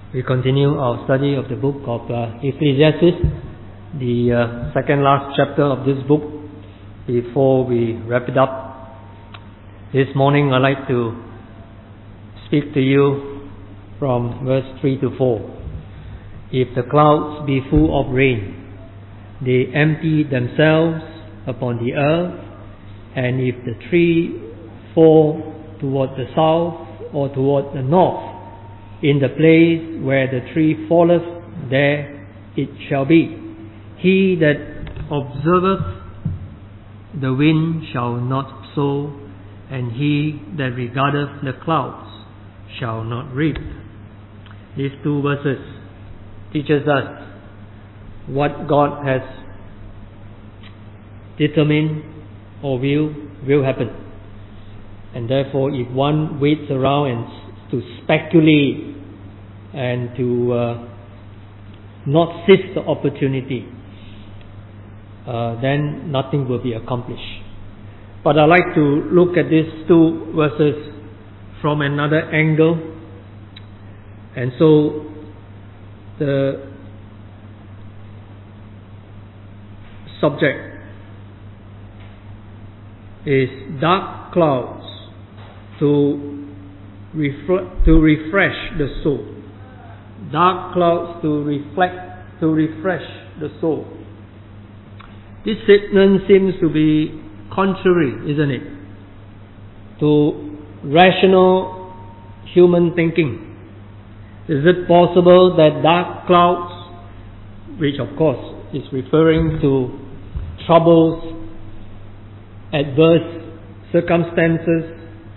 We continue our study of the book of Ecclesiastes, the second last chapter of this book. Before we wrap it up, this morning I'd like to speak to you from verse 3 to 4. If the clouds be full of rain, they empty themselves upon the earth, and if the tree fall toward the south or toward the north, in the place where the tree falleth, there it shall be. He that observeth the wind shall not sow, and he that regardeth the clouds shall not reap. These two verses teaches us what God has determined or will happen. And therefore, if one waits around and to speculate and to not seize the opportunity, then nothing will be accomplished. But I like to look at these two verses from another angle. And so the subject is dark clouds to refresh the soul. Dark clouds to refresh the soul. This statement seems to be contrary, isn't it, to rational human thinking. Is it possible that dark clouds, which of course is referring to troubles, adverse circumstances,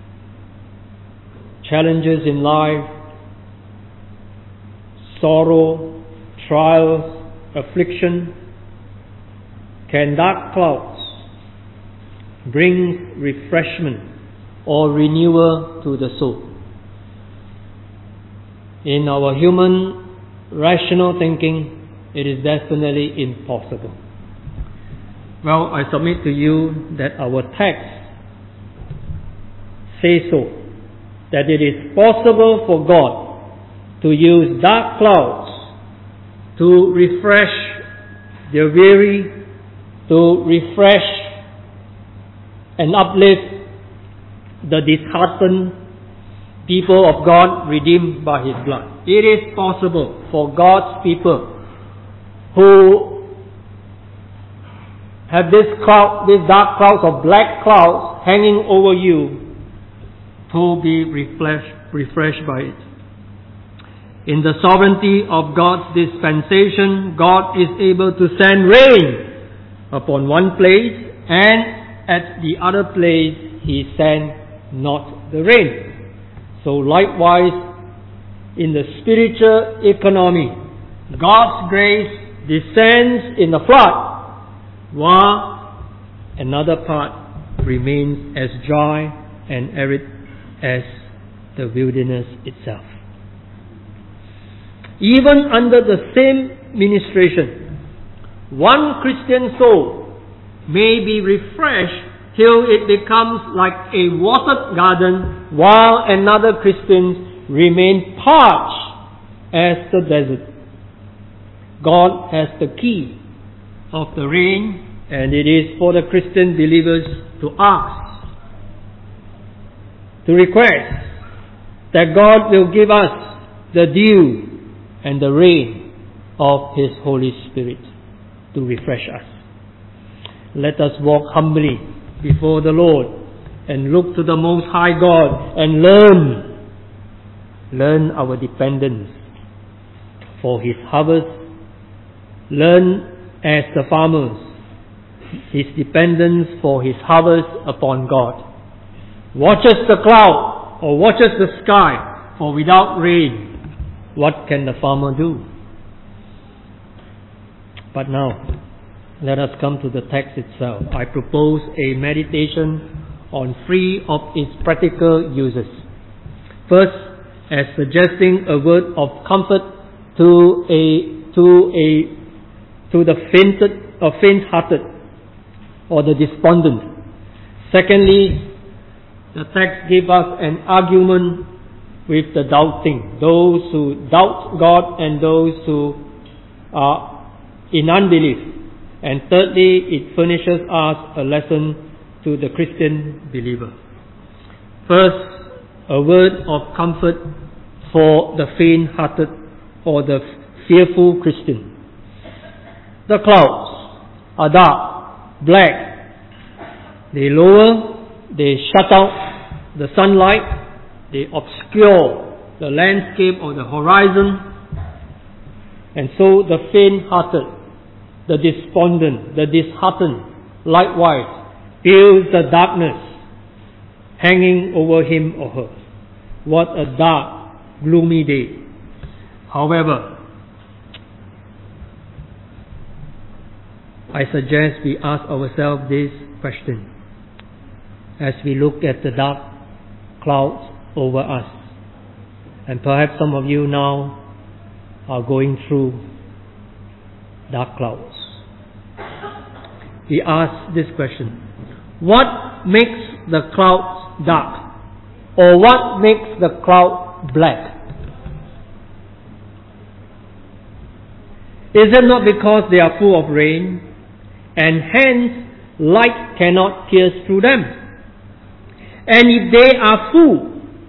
challenges in life, sorrow, trials, affliction, can dark clouds bring refreshment or renewal to the soul? In our human rational thinking, it is definitely impossible. Well, I submit to you that our text says so, that it is possible for God to use dark clouds to refresh the weary, to refresh and uplift the disheartened people of God redeemed by His blood. It is possible for God's people who have these dark clouds or black clouds hanging over you to be refreshed by it. In the sovereignty of God's dispensation, God is able to send rain upon one place, and at the other place He sent not the rain. So likewise, in the spiritual economy, God's grace descends in a flood, while another part remains as dry and arid as the wilderness itself. Even under the same ministration, one Christian soul may be refreshed till it becomes like a watered garden, while another Christian remains parched as the desert. God has the key of the rain, and it is for the Christian believers to ask, to request that God will give us the dew and the rain of His Holy Spirit to refresh us. Let us walk humbly before the Lord and look to the Most High God and learn our dependence for His harvest. Learn as the farmers his dependence for his harvest upon God. Watches the cloud or watches the sky, for without rain, what can the farmer do? But now, let us come to the text itself. I propose a meditation on three of its practical uses. First, as suggesting a word of comfort to the faint-hearted or the despondent. Secondly, the text gives us an argument with the doubting, those who doubt God and those who are in unbelief. And thirdly, it furnishes us a lesson to the Christian believer. First, a word of comfort for the faint-hearted or the fearful Christian. The clouds are dark, black. They lower, they shut out the sunlight, they obscure the landscape or the horizon. And so the faint-hearted, the despondent, the disheartened, likewise feels the darkness hanging over him or her. What a dark, gloomy day. However, I suggest we ask ourselves this question as we look at the dark clouds over us. And perhaps some of you now are going through dark clouds. We ask this question: what makes the clouds dark? Or what makes the cloud black? Is it not because they are full of rain, and hence light cannot pierce through them? And if they are full,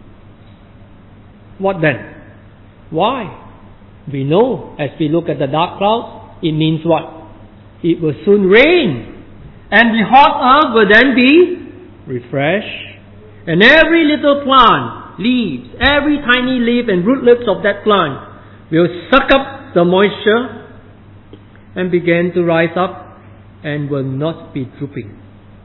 what then? Why? We know as we look at the dark clouds, it means what? It will soon rain, and the hot earth will then be refreshed, and every little plant, leaves, every tiny leaf and rootlets of that plant will suck up the moisture and begin to rise up and will not be drooping.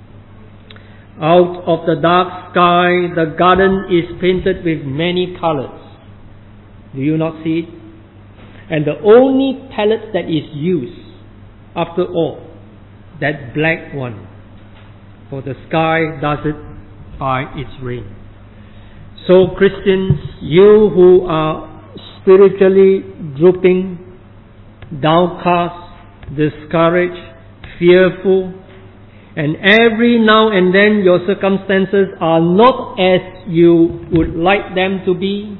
Out of the dark sky, the garden is painted with many colors. Do you not see it? And the only palette that is used, after all, that black one. For the sky does it by its rain. So Christians, you who are spiritually drooping, downcast, discouraged, fearful, and every now and then your circumstances are not as you would like them to be.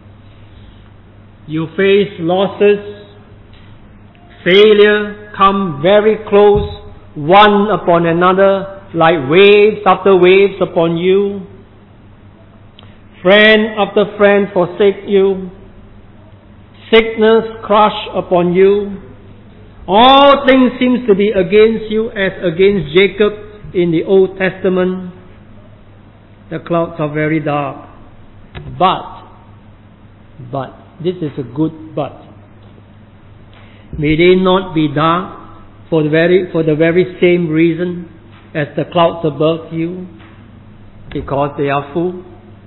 You face losses, failure come very close, one upon another, like waves after waves upon you. Friend after friend forsake you. Sickness crush upon you. All things seems to be against you as against Jacob in the Old Testament. The clouds are very dark. But, this is a good but. May they not be dark for the very same reason as the clouds above you, because they are full.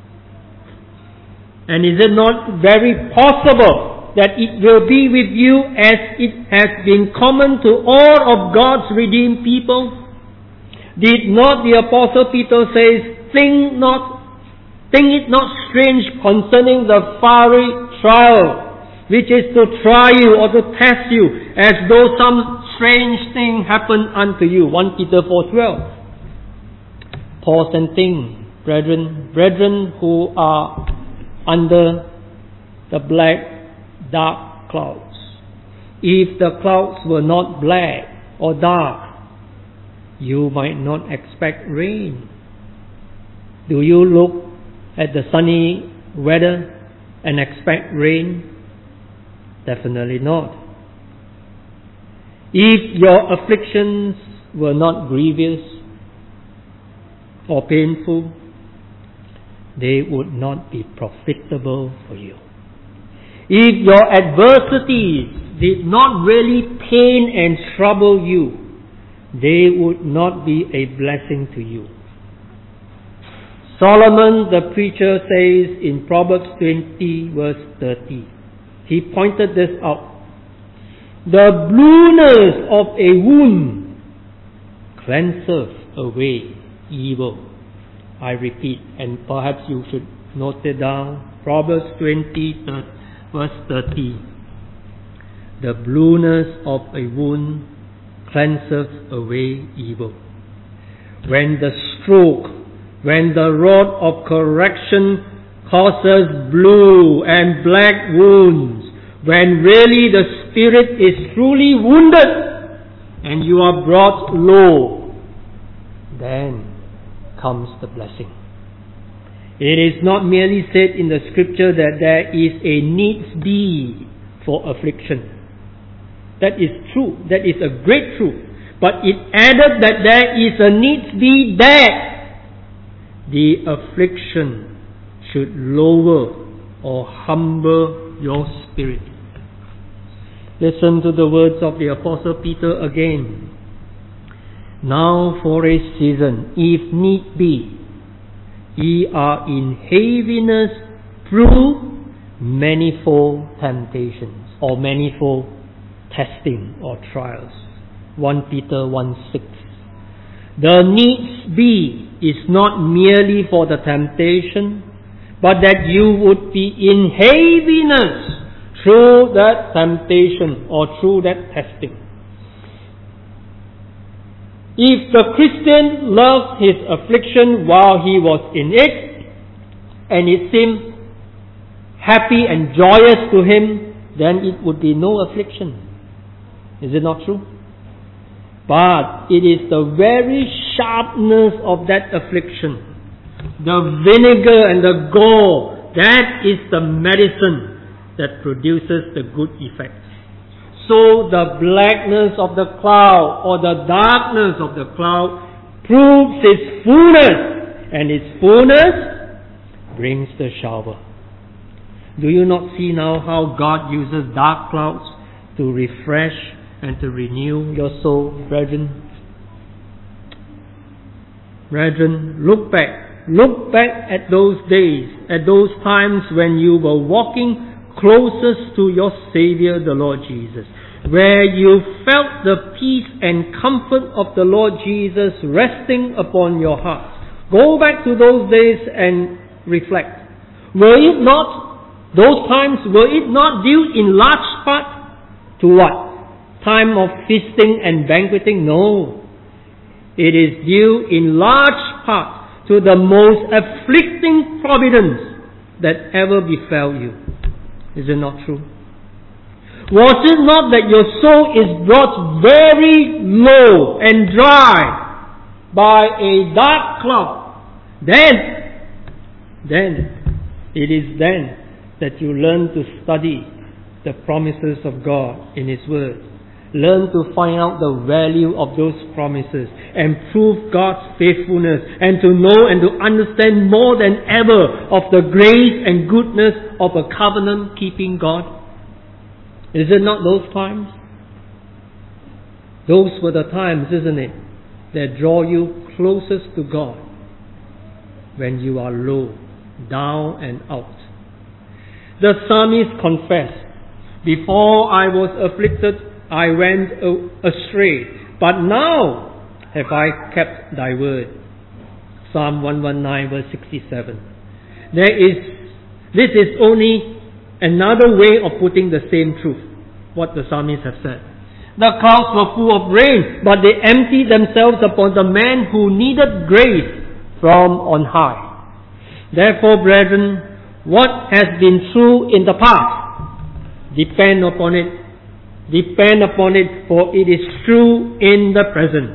And is it not very possible that it will be with you as it has been common to all of God's redeemed people? Did not the Apostle Peter say, think it not strange concerning the fiery trial, which is to try you or to test you, as though some strange thing happened unto you. 1 Peter 4:12. Pause and think, brethren who are under the black, dark clouds. If the clouds were not black or dark, you might not expect rain. Do you look at the sunny weather and expect rain? Definitely not. If your afflictions were not grievous or painful, they would not be profitable for you. If your adversities did not really pain and trouble you, they would not be a blessing to you. Solomon the preacher says in Proverbs 20 verse 30, he pointed this out. The blueness of a wound cleanseth away evil. I repeat, and perhaps you should note it down. Proverbs 20 verse 30. The blueness of a wound cleanseth away evil. When the stroke, when the rod of correction causes blue and black wounds, when really the spirit is truly wounded and you are brought low, then comes the blessing. It is not merely said in the scripture that there is a needs be for affliction. That is true. That is a great truth. But it added that there is a needs be that the affliction should lower or humble your spirit. Listen to the words of the Apostle Peter again. Now for a season, if need be, ye are in heaviness through manifold temptations or manifold testing or trials. 1 Peter 1:6. The needs be is not merely for the temptation, but that you would be in heaviness through that temptation or through that testing. If the Christian loved his affliction while he was in it, and it seemed happy and joyous to him, then it would be no affliction. Is it not true? But it is the very sharpness of that affliction, the vinegar and the gall, that is the medicine that produces the good effects. So the blackness of the cloud or the darkness of the cloud proves its fullness, and its fullness brings the shower. Do you not see now how God uses dark clouds to refresh and to renew your soul, brethren? Brethren, look back at those days, at those times when you were walking closest to your Savior, the Lord Jesus, where you felt the peace and comfort of the Lord Jesus resting upon your heart. Go back to those days and reflect. Were it not, those times, were it not due in large part to what? Time of feasting and banqueting? No. It is due in large part to the most afflicting providence that ever befell you. Is it not true? Was it not that your soul is brought very low and dry by a dark cloud? Then, it is then that you learn to study the promises of God in His Word. Learn to find out the value of those promises and prove God's faithfulness, and to know and to understand more than ever of the grace and goodness of a covenant-keeping God. Is it not those times? Those were the times, isn't it, that draw you closest to God, when you are low, down and out. The psalmist confessed, "Before I was afflicted, I went astray, but now have I kept thy word." Psalm 119 verse 67. This is only another way of putting the same truth, what the psalmist has said. The clouds were full of rain, but they emptied themselves upon the man who needed grace from on high. Therefore, brethren, what has been true in the past, depend upon it, for it is true in the present.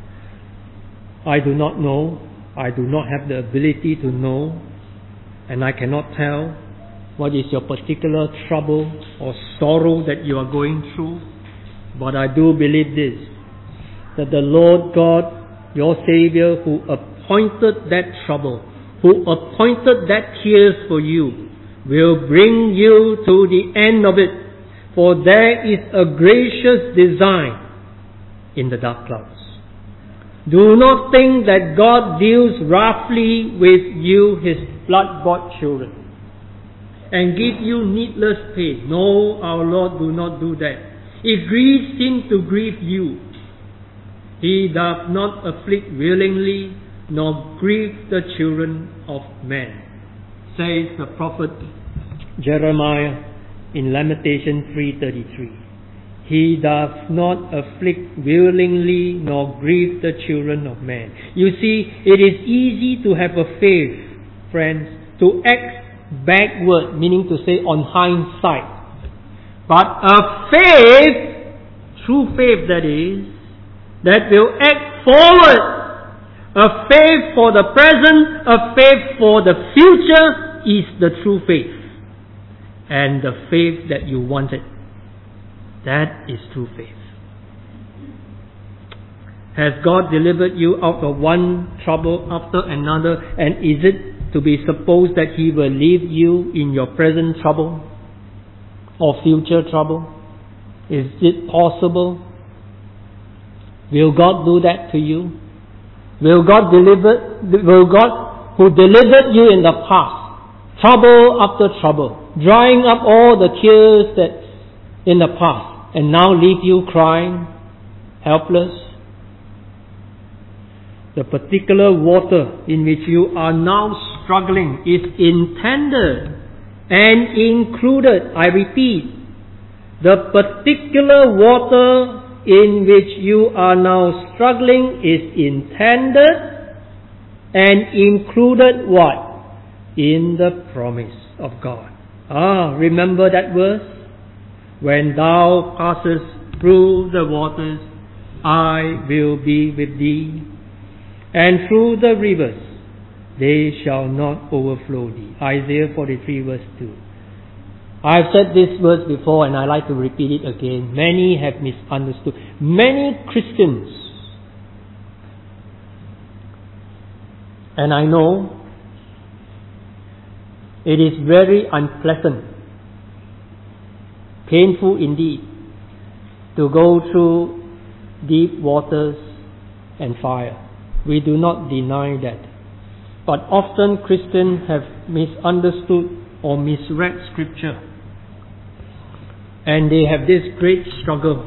I do not know, I do not have the ability to know, and I cannot tell what is your particular trouble or sorrow that you are going through, but I do believe this, that the Lord God, your Savior, who appointed that trouble, who appointed that tears for you, will bring you to the end of it. For there is a gracious design in the dark clouds. Do not think that God deals roughly with you, His blood-bought children, and give you needless pain. No, our Lord do not do that. It grieves Him to grieve you. He does not afflict willingly, nor grieve the children of men, says the prophet Jeremiah in Lamentation 3:33. He does not afflict willingly nor grieve the children of men. You see, it is easy to have a faith, friends, to act backward, meaning to say on hindsight. But a faith, true faith that is, that will act forward. A faith for the present, a faith for the future is the true faith. And the faith that you wanted. That is true faith. Has God delivered you out of one trouble after another, and is it to be supposed that He will leave you in your present trouble or future trouble? Is it possible? Will God do that to you? Will God who delivered you in the past, trouble after trouble, drying up all the tears that in the past, and now leave you crying, helpless? The particular water in which you are now struggling is intended and included, I repeat, the particular water in which you are now struggling is intended and included what? In the promise of God. Remember that verse? When thou passest through the waters, I will be with thee. And through the rivers, they shall not overflow thee. Isaiah 43 verse 2. I've said this verse before and I like to repeat it again. Many have misunderstood. Many Christians, and I know it is very unpleasant, painful indeed, to go through deep waters and fire. We do not deny that. But often Christians have misunderstood or misread Scripture. And they have this great struggle.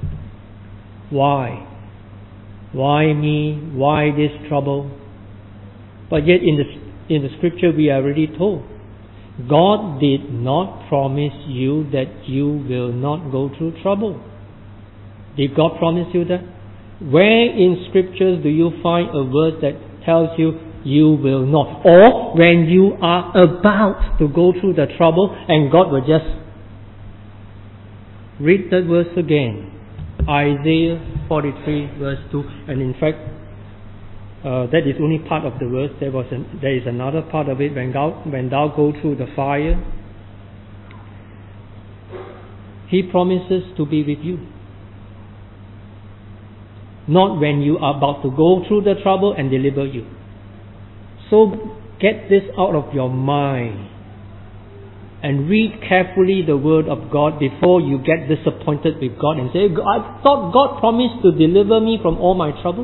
Why? Why me? Why this trouble? But yet in the Scripture we are already told, God did not promise you that you will not go through trouble. Did God promise you that? Where in Scriptures do you find a verse that tells you you will not? Or when you are about to go through the trouble and God will just read that verse again. Isaiah 43 verse 2. And in fact, that is only part of the verse. There is another part of it. When thou go through the fire, He promises to be with you. Not when you are about to go through the trouble and deliver you. So get this out of your mind and read carefully the Word of God before you get disappointed with God and say, I thought God promised to deliver me from all my trouble.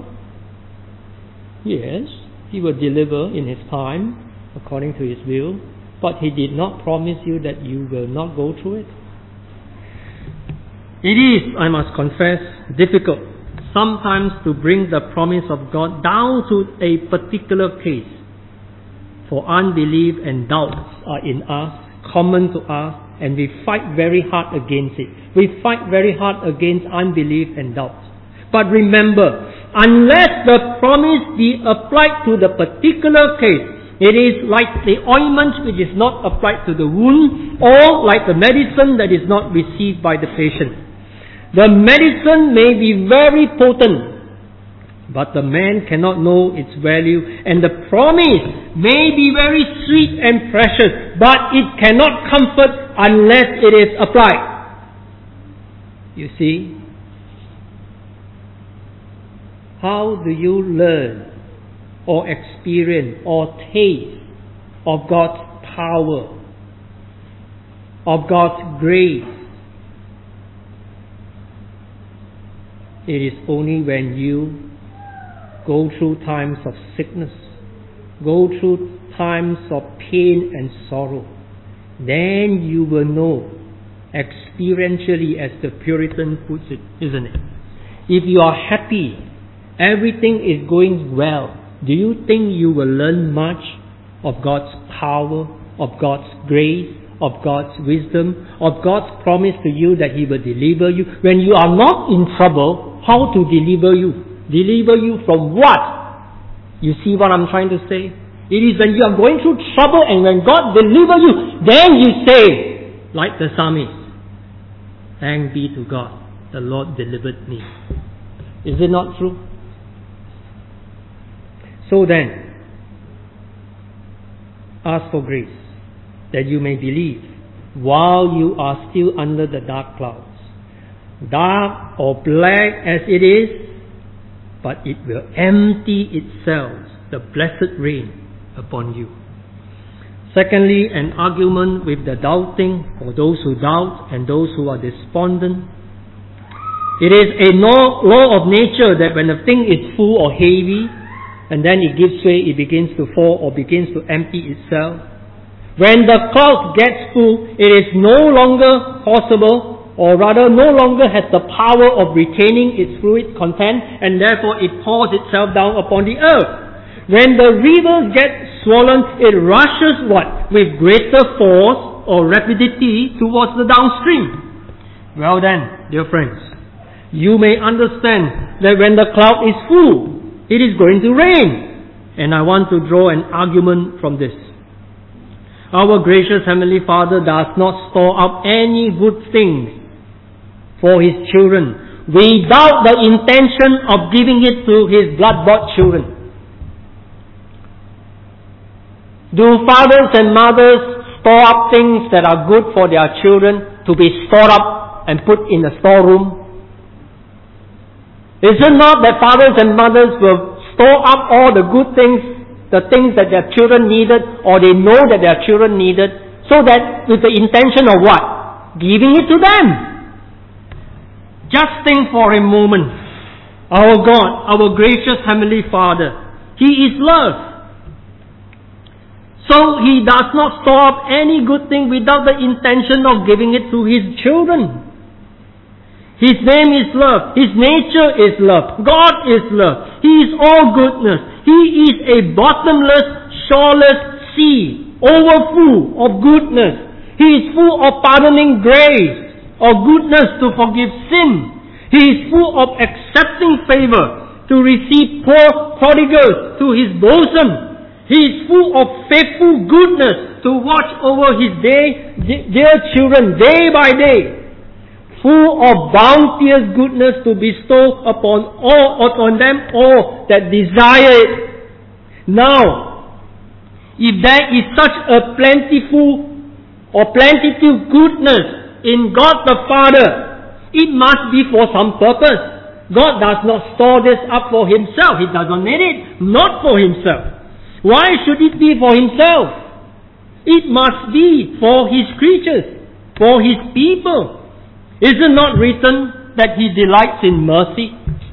Yes, He will deliver in His time according to His will, but He did not promise you that you will not go through it. It is, I must confess, difficult sometimes to bring the promise of God down to a particular case. For unbelief and doubts are in us, common to us, and we fight very hard against it. We fight very hard against unbelief and doubts. But remember, unless the promise be applied to the particular case, it is like the ointment which is not applied to the wound, or like the medicine that is not received by the patient. The medicine may be very potent, but the man cannot know its value, and the promise may be very sweet and precious, but it cannot comfort unless it is applied. You see, how do you learn or experience or taste of God's power, of God's grace? It is only when you go through times of sickness, go through times of pain and sorrow, then you will know experientially, as the Puritan puts it, isn't it? If you are happy, everything is going well, do you think you will learn much of God's power, of God's grace, of God's wisdom, of God's promise to you that He will deliver you? When you are not in trouble, how to deliver you? Deliver you from what? You see what I'm trying to say? It is when you are going through trouble and when God delivers you, then you say, like the psalmist, thanks be to God, the Lord delivered me. Is it not true? So then, ask for grace, that you may believe, while you are still under the dark clouds. Dark or black as it is, but it will empty itself, the blessed rain upon you. Secondly, an argument with the doubting, for those who doubt and those who are despondent. It is a law of nature that when a thing is full or heavy, and then it gives way, it begins to fall or begins to empty itself. When the cloud gets full, it is no longer possible, or rather no longer has the power of retaining its fluid content, and therefore it pours itself down upon the earth. When the rivers get swollen, it rushes what? With greater force or rapidity towards the downstream. Well then, dear friends, you may understand that when the cloud is full, it is going to rain. And I want to draw an argument from this. Our gracious Heavenly Father does not store up any good things for His children without the intention of giving it to His blood-bought children. Do fathers and mothers store up things that are good for their children to be stored up and put in a storeroom? Is it not that fathers and mothers will store up all the good things, the things that their children needed, or they know that their children needed, so that with the intention of what? Giving it to them. Just think for a moment. Our God, our gracious Heavenly Father, He is love. So He does not store up any good thing without the intention of giving it to His children. His name is love. His nature is love. God is love. He is all goodness. He is a bottomless, shoreless sea, overfull of goodness. He is full of pardoning grace, of goodness to forgive sin. He is full of accepting favor to receive poor prodigals to His bosom. He is full of faithful goodness to watch over His dear children day by day. Full of bounteous goodness to bestow upon them all that desire it. Now, if there is such a plentiful or plenitude goodness in God the Father, it must be for some purpose. God does not store this up for Himself. He does not need it, not for Himself. Why should it be for Himself? It must be for His creatures, for His people. Is it not written that He delights in mercy?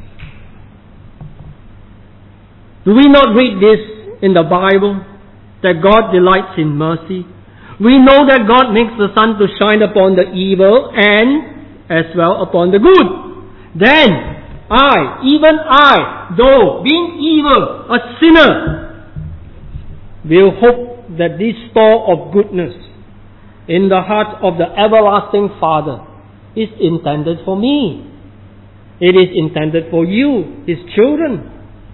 Do we not read this in the Bible, that God delights in mercy? We know that God makes the sun to shine upon the evil and as well upon the good. Then, even I, though being evil, a sinner, will hope that this store of goodness in the heart of the everlasting Father is intended for me. It is intended for you, His children.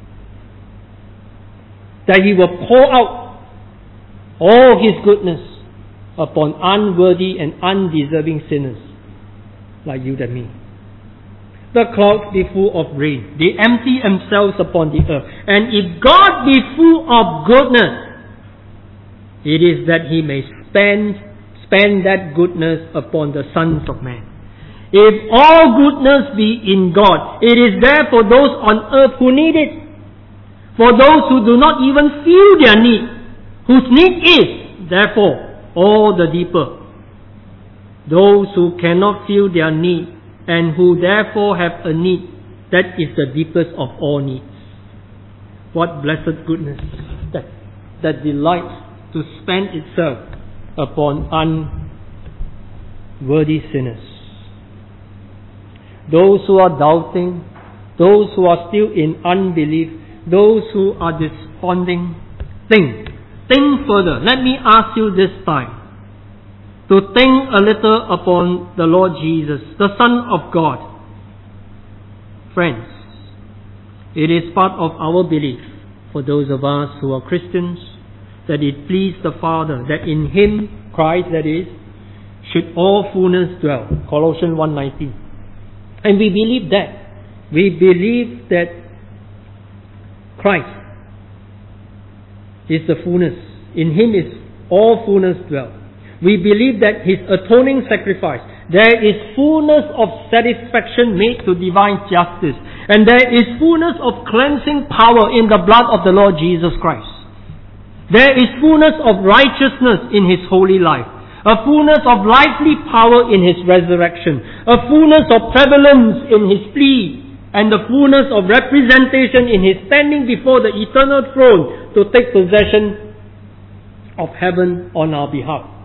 That He will pour out all His goodness upon unworthy and undeserving sinners like you and me. The clouds be full of rain. They empty themselves upon the earth. And if God be full of goodness, it is that He may spend that goodness upon the sons of man. If all goodness be in God, it is there for those on earth who need it. For those who do not even feel their need, whose need is, therefore, all the deeper. Those who cannot feel their need, and who therefore have a need, that is the deepest of all needs. What blessed goodness that delights to spend itself upon unworthy sinners. Those who are doubting, those who are still in unbelief, those who are desponding, think further. Let me ask you this time to think a little upon the Lord Jesus, the Son of God. Friends, it is part of our belief, for those of us who are Christians, that it pleased the Father, that in Him, Christ that is, should all fullness dwell. Colossians 1:19. And we believe that. We believe that Christ is the fullness. In Him is all fullness dwell. We believe that His atoning sacrifice, there is fullness of satisfaction made to divine justice. And there is fullness of cleansing power in the blood of the Lord Jesus Christ. There is fullness of righteousness in His holy life. A fullness of lively power in His resurrection. A fullness of prevalence in His plea. And the fullness of representation in His standing before the eternal throne to take possession of heaven on our behalf.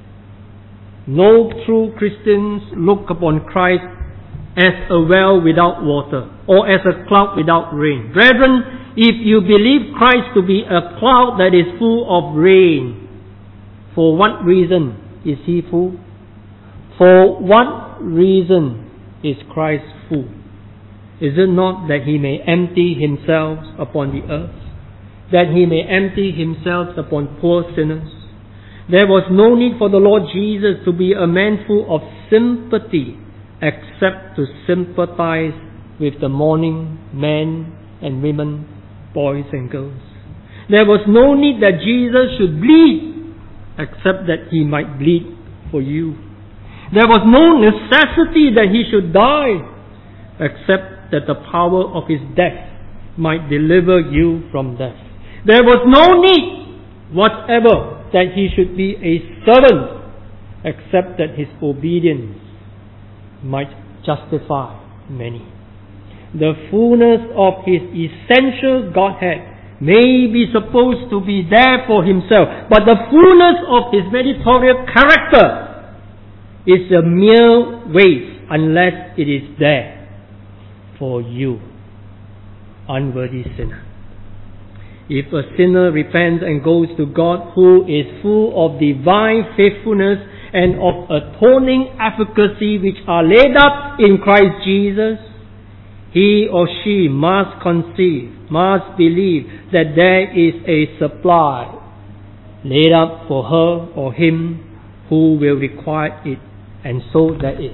No true Christians look upon Christ as a well without water or as a cloud without rain. Brethren, if you believe Christ to be a cloud that is full of rain, for what reason is He full? For what reason is Christ full? Is it not that He may empty Himself upon the earth? That He may empty Himself upon poor sinners? There was no need for the Lord Jesus to be a man full of sympathy, except to sympathize with the mourning men and women, boys and girls. There was no need that Jesus should bleed, except that He might bleed for you. There was no necessity that He should die, except that the power of His death might deliver you from death. There was no need whatever that He should be a servant, except that His obedience might justify many. The fullness of His essential Godhead may be supposed to be there for Himself, but the fullness of His mediatorial character is a mere waste unless it is there for you, unworthy sinner. If a sinner repents and goes to God, who is full of divine faithfulness and of atoning efficacy which are laid up in Christ Jesus, he or she must conceive, must believe that there is a supply laid up for her or him who will require it, and so that is.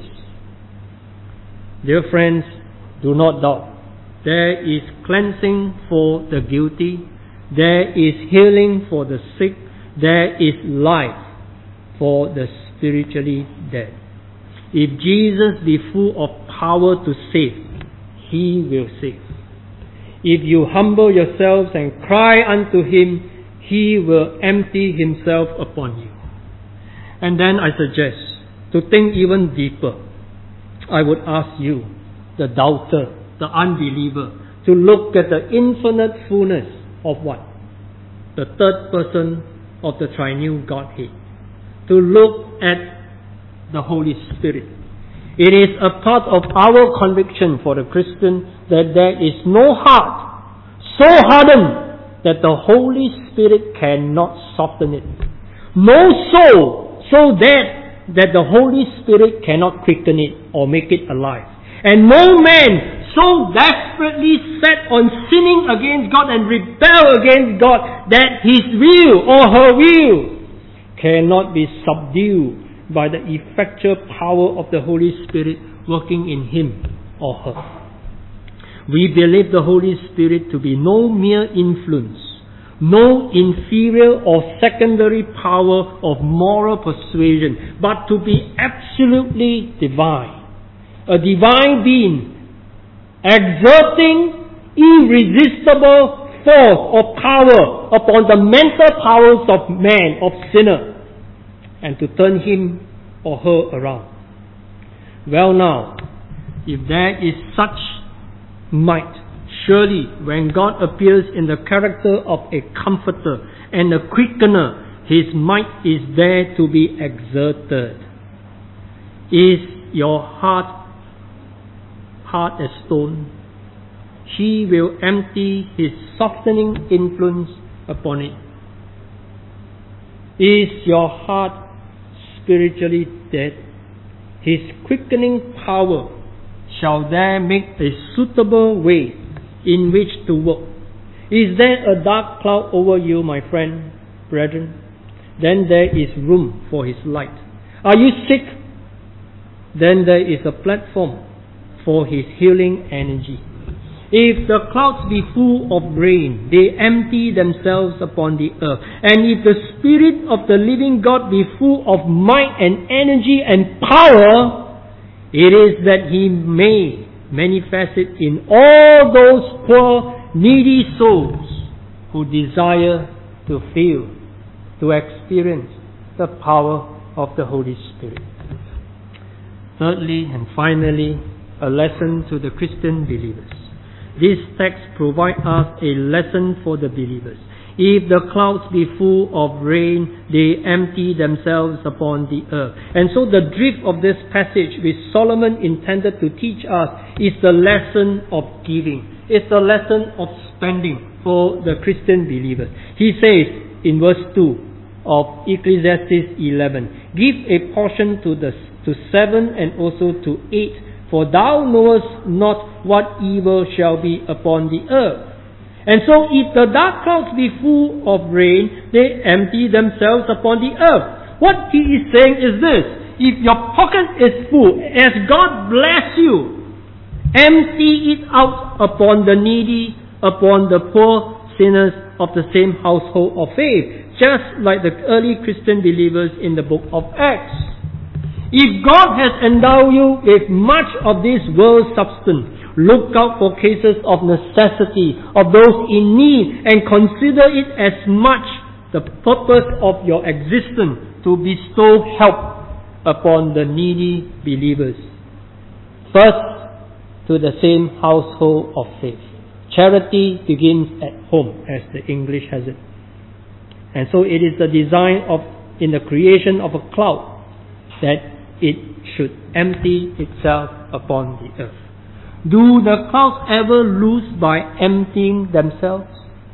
Dear friends, do not doubt. There is cleansing for the guilty. There is healing for the sick. There is life for the spiritually dead. If Jesus be full of power to save, He will save. If you humble yourselves and cry unto Him, He will empty Himself upon you. And then I suggest to think even deeper. I would ask you, the doubter, the unbeliever, to look at the infinite fullness of what? The third person of the triune Godhead. To look at the Holy Spirit. It is a part of our conviction for the Christian that there is no heart so hardened that the Holy Spirit cannot soften it. No soul so dead that the Holy Spirit cannot quicken it or make it alive. And no man so desperately set on sinning against God and rebel against God that his will or her will cannot be subdued by the effectual power of the Holy Spirit working in him or her. We believe the Holy Spirit to be no mere influence, no inferior or secondary power of moral persuasion, but to be absolutely divine. A divine being exerting irresistible force or power upon the mental powers of man, of sinner, and to turn him or her around. Well now, if there is such might, surely when God appears in the character of a comforter and a quickener, His might is there to be exerted. Is your heart hard as stone? He will empty His softening influence upon it. Is your heart spiritually dead? His quickening power shall there make a suitable way in which to work. Is there a dark cloud over you, my friend? brethren, then there is room for His light. Are you sick? Then there is a platform for His healing energy. If the clouds be full of rain, they empty themselves upon the earth. And if the Spirit of the living God be full of might and energy and power, it is that He may manifest it in all those poor, needy souls who desire to feel, to experience the power of the Holy Spirit. Thirdly and finally, a lesson to the Christian believers. This text provides us a lesson for the believers. If the clouds be full of rain, they empty themselves upon the earth. And so the drift of this passage which Solomon intended to teach us is the lesson of giving. It's the lesson of spending for the Christian believers. He says in verse 2 of Ecclesiastes 11, give a portion to 7 and also to 8, for thou knowest not what evil shall be upon the earth. And so if the dark clouds be full of rain, they empty themselves upon the earth. What he is saying is this: if your pocket is full, as God bless you, empty it out upon the needy, upon the poor sinners of the same household of faith, just like the early Christian believers in the book of Acts. If God has endowed you with much of this world's substance, look out for cases of necessity, of those in need, and consider it as much the purpose of your existence to bestow help upon the needy believers. First, to the same household of faith. Charity begins at home, as the English has it. And so it is the design in the creation of a cloud that it should empty itself upon the earth. Do the clouds ever lose by emptying themselves?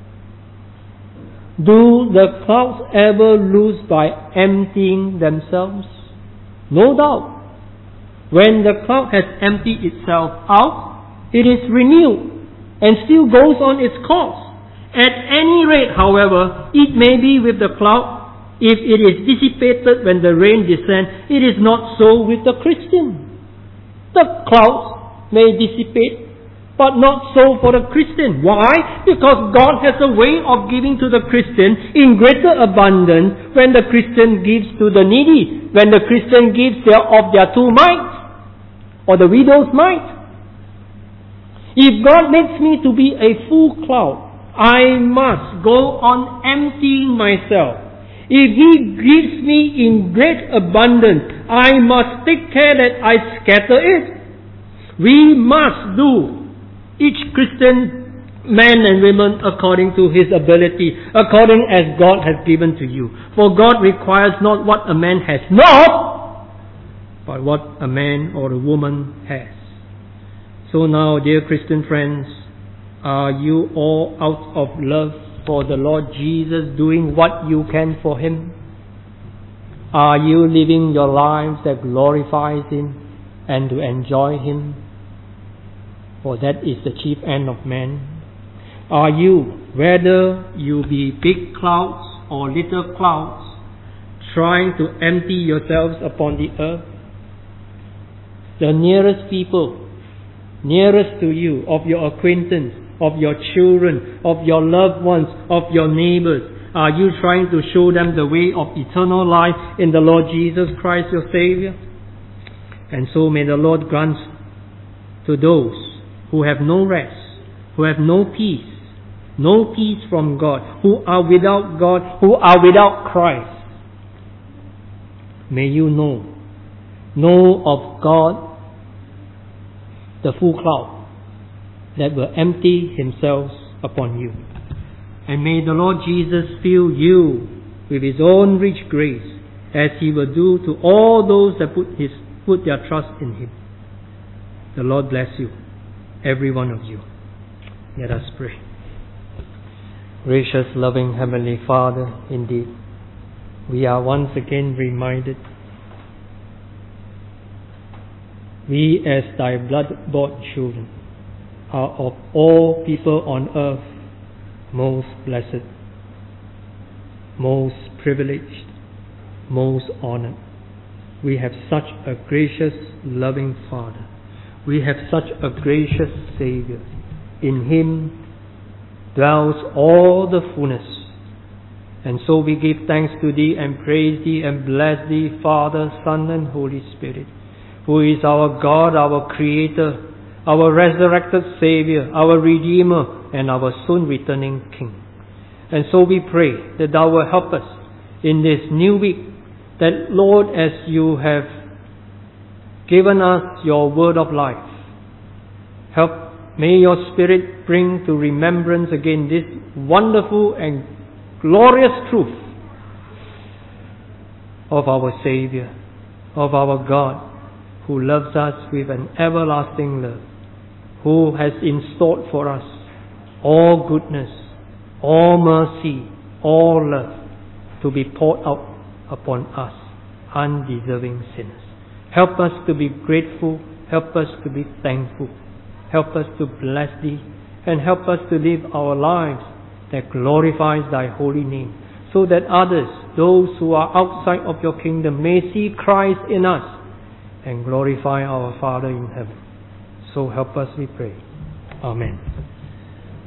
Do the clouds ever lose by emptying themselves? No doubt. When the cloud has emptied itself out, it is renewed and still goes on its course. At any rate, however, it may be with the cloud. If it is dissipated when the rain descends, it is not so with the Christian. The clouds may dissipate, but not so for the Christian. Why? Because God has a way of giving to the Christian in greater abundance when the Christian gives to the needy, when the Christian gives of their two mites, or the widow's mite. If God makes me to be a full cloud, I must go on emptying myself. If He gives me in great abundance, I must take care that I scatter it. We must do, each Christian man and women, according to his ability, according as God has given to you. For God requires not what a man has not, but what a man or a woman has. So now, dear Christian friends, are you all out of love for the Lord Jesus, doing what you can for Him? Are you living your lives that glorifies Him and to enjoy Him? For that is the chief end of man. Are you, whether you be big clouds or little clouds, trying to empty yourselves upon the earth? The nearest people, nearest to you, of your acquaintance, of your children, of your loved ones, of your neighbors, are you trying to show them the way of eternal life in the Lord Jesus Christ, your Savior? And so may the Lord grant to those who have no rest, who have no peace from God, who are without God, who are without Christ. May you know of God, the full cloud that will empty Himself upon you. And may the Lord Jesus fill you with His own rich grace, as He will do to all those that put their trust in Him. The Lord bless you, every one of you. Let us pray. Gracious, loving Heavenly Father, indeed, we are once again reminded, we as Thy blood-bought children are of all people on earth most blessed. most privileged, most honored. We have such a gracious, loving Father. We have such a gracious Savior. In Him dwells all the fullness. And so we give thanks to Thee and praise Thee and bless Thee, Father, Son and Holy Spirit, who is our God, our Creator, our resurrected Savior, our Redeemer, and our soon returning King. And so we pray that Thou will help us in this new week, that Lord, as You have given us Your word of life, may Your Spirit bring to remembrance again this wonderful and glorious truth of our Savior, of our God, who loves us with an everlasting love, who has installed for us all goodness, all mercy, all love to be poured out upon us, undeserving sinners. Help us to be grateful, help us to be thankful, help us to bless Thee, and help us to live our lives that glorifies Thy holy name, so that others, those who are outside of Your kingdom, may see Christ in us and glorify our Father in heaven. So help us, we pray. Amen.